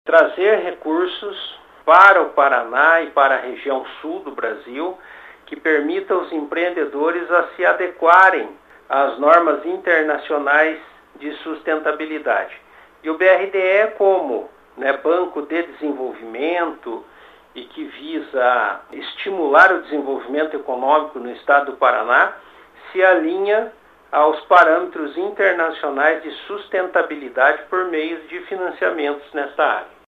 trazer recursos para o Paraná e para a região sul do Brasil que permita aos empreendedores a se adequarem às normas internacionais de sustentabilidade. E o BRDE, como banco de desenvolvimento e que visa estimular o desenvolvimento econômico no estado do Paraná, se alinha aos parâmetros internacionais de sustentabilidade por meio de financiamentos nesta área.